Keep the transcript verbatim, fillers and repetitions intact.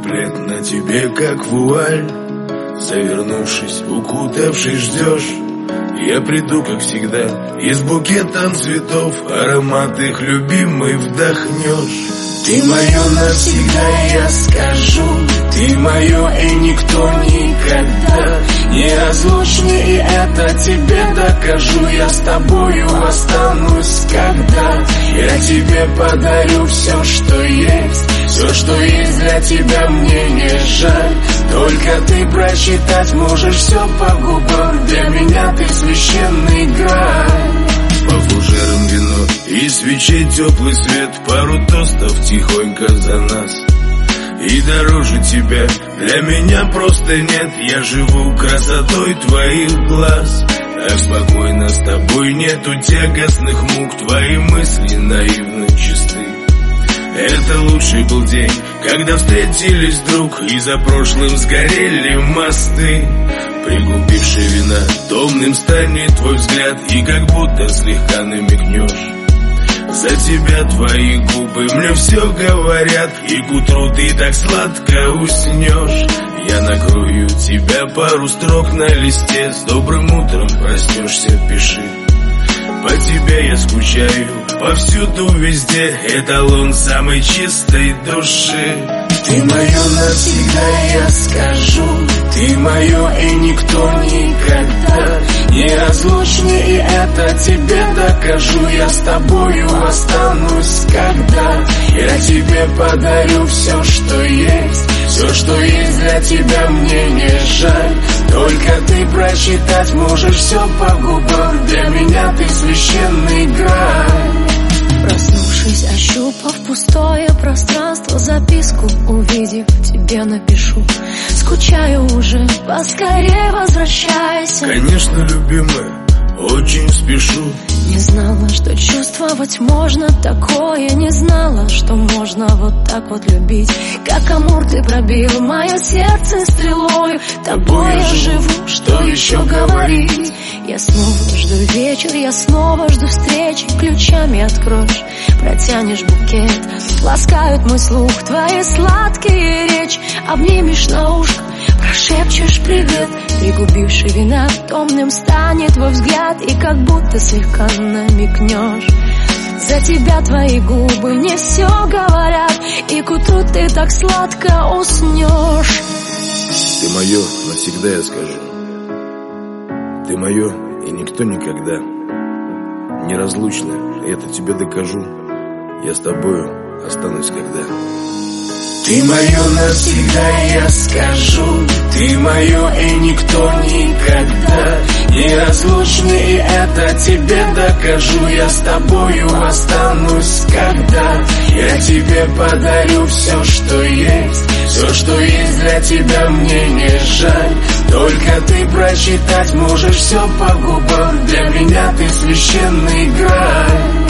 плед на тебе, как вуаль. Завернувшись, укутавшись, ждешь. Я приду, как всегда, и с букетом цветов аромат их любимый вдохнешь. Ты мое навсегда, я скажу. Ты мое и никто никогда. Неразлучны, и это тебе докажу. Я с тобою останусь, когда я тебе подарю все, что есть. Все, что есть для тебя, мне не жаль. Только ты прочитать можешь все по губам. Для меня ты священный граль. По фужерам вино и свечей теплый свет. Пару тостов тихонько за нас. И дороже тебя для меня просто нет. Я живу красотой твоих глаз. Так спокойно с тобой, нету тягостных мук. Твои мысли наивно чисты. Это лучший был день, когда встретились вдруг, и за прошлым сгорели мосты. Пригубивший вина, томным станет твой взгляд, и как будто слегка намекнешь. За тебя твои губы мне все говорят, и к утру ты так сладко уснешь. Я накрою тебя пару строк на листе. С добрым утром проснешься, пиши. По тебе я скучаю, повсюду, везде. Эталон самой чистой души. Ты мое навсегда, я скажу. Ты мое и никто никогда. Неразлучны, и это тебе докажу. Я с тобою останусь, когда я тебе подарю все, что есть. Все, что есть для тебя, мне не жаль. Только ты прочитать можешь все по губам. Для меня ты священный граль. Проснувшись, ощупав пустое пространство, записку увидев, тебе напишу. Скучаю уже, поскорее возвращайся. Конечно, любимая, очень спешу. Не знала, что чувствовать можно такое. Не знала, что можно вот так вот любить. Как Амур ты пробил мое сердце стрелою. Тобой я живу, что еще говорить. Я снова жду вечер, я снова жду встречи. Ключами откроешь, протянешь букет. Ласкают мой слух твои сладкие речи. Обнимешь на ушко, прошепчешь привет. Пригубивший вина, томным станет твой взгляд, и как будто слегка намекнешь. За тебя твои губы не все говорят, и к утру ты так сладко уснешь. Ты мое навсегда, я скажу. Ты мое и никто никогда. Неразлучно, это тебе докажу. Я с тобою останусь, когда. Ты мое навсегда, я скажу. Ты мое и никто никогда. Неразлучны, и это тебе докажу. Я с тобою останусь, когда я тебе подарю все, что есть. Все, что есть для тебя, мне не жаль. Только ты прочитать можешь все по губам. Для меня ты священный граль.